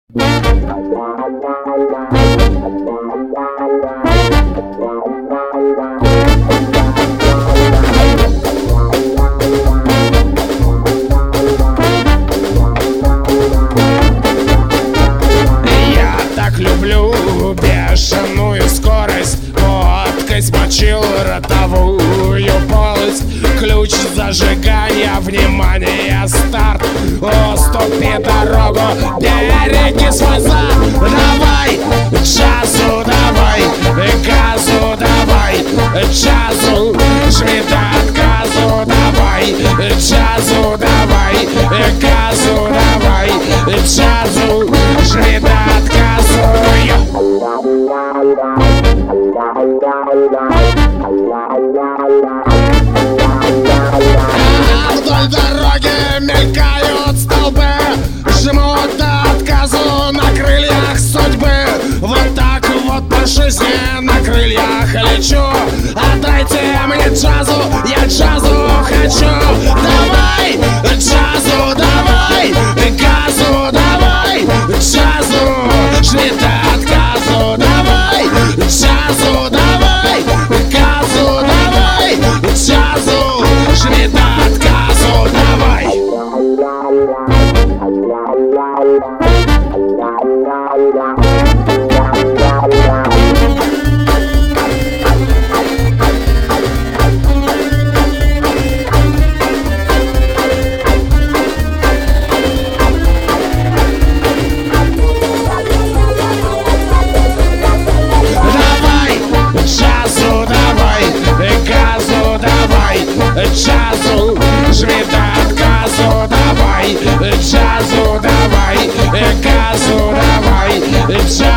Я так люблю бешеную скорость, водкой смочил ротовую полость. Ключ зажигания, внимание, старт. Уступи дорогу, береги свой зад. Давай, джазу давай, газу давай, джазу, жми до отказу давай, джазу давай, газу давай, джазу, жми до отказу. Вдоль дороги мелькают столбы, жмут до отказу на крыльях судьбы. Вот так вот по жизни на крыльях лечу. Отдайте мне джазу, я джазу хочу. Давай, джазу давай, газу давай, джазу, жми до отказу давай, джазу давай, газу давай, джазу, жми до отказу давай. Джазу, жми до отказу давай, джазу давай, газу давай, джазу.